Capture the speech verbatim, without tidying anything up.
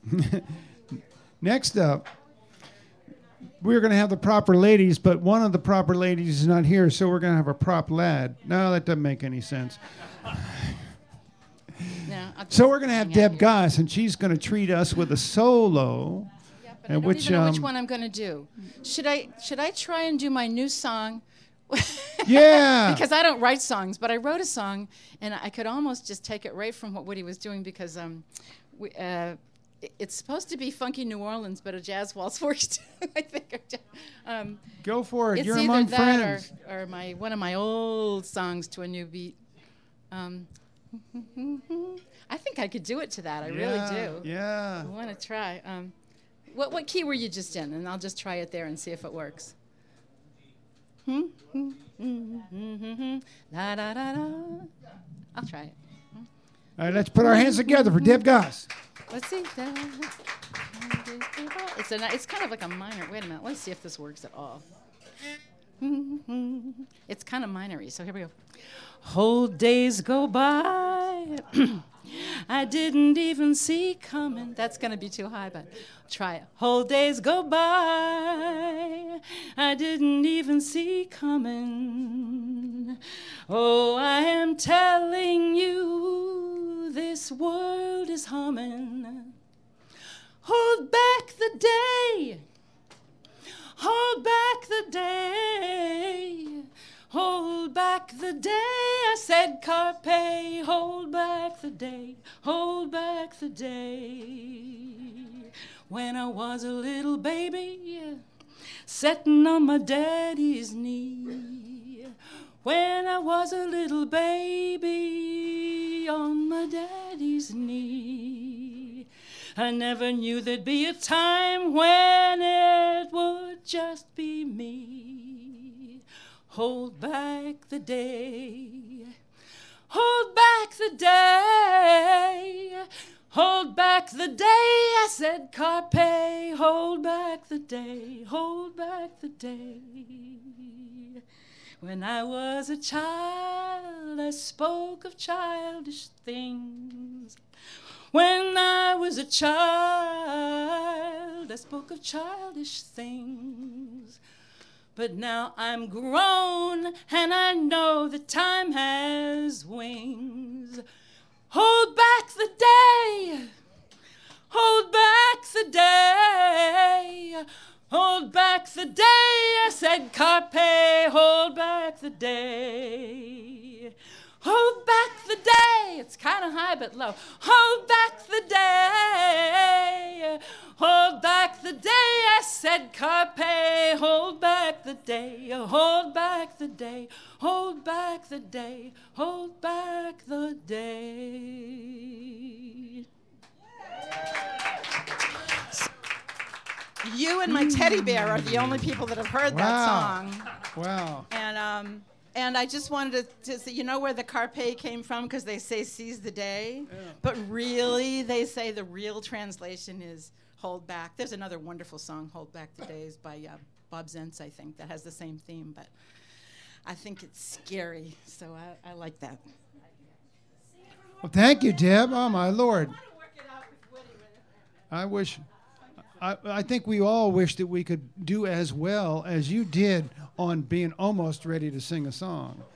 Next up, we're going to have the proper ladies, but one of the proper ladies is not here, so we're going to have a prop lad. No, that doesn't make any sense. No, so we're going to have Deb Goss, and she's going to treat us with a solo. Yeah, but and I don't which, even know um, which one I'm going to do. Should I should I try and do my new song? Yeah. Because I don't write songs, but I wrote a song, and I could almost just take it right from what Woody was doing because um, we, uh, it- it's supposed to be funky New Orleans, but a jazz waltz works too. I think. Um, Go for it. it's You're either among that friends. or, or my one of my old songs to a new beat. Um, I think I could do it to that. I yeah, really do. Yeah. I want to try. Um, what what key were you just in? And I'll just try it there and see if it works. La da da da. I'll try it. All right, let's put our hands together for Deb Goss. Let's see. It's a. It's kind of like a minor. Wait a minute. Let's see if this works at all. It's kind of minory. So here we go. Whole days go by. I didn't even see coming. That's going to be too high, but try it. Whole days go by. I didn't even see coming. Oh, I am telling you, this world is humming. Hold back the day. Hold back the day. Hold back the day, I said carpe, hold back the day, hold back the day. When I was a little baby, sitting on my daddy's knee. When I was a little baby, on my daddy's knee. I never knew there'd be a time when it would just be me. Hold back the day, hold back the day, hold back the day, I said carpe, hold back the day, hold back the day. When I was a child, I spoke of childish things. When I was a child, I spoke of childish things. But now I'm grown, and I know that time has wings. Hold back the day, hold back the day, hold back the day, I said carpe, hold back the day. Hold back the day, it's kind of high but low. Hold back the day, hold back the day, I said carpe, hold back the day, hold back the day, hold back the day, hold back the day. You and my teddy bear are the only people that have heard Wow. that song. Wow. And um, and I just wanted to, to say, you know where the carpe came from? Because they say seize the day. Yeah. But really, they say the real translation is hold back. There's another wonderful song, Hold Back the Days, by uh, Bob Zentz, I think, that has the same theme. But I think it's scary, so I, I like that. Well, thank you, Deb. Oh, my Lord. I wish... I, I think we all wish that we could do as well as you did on being almost ready to sing a song.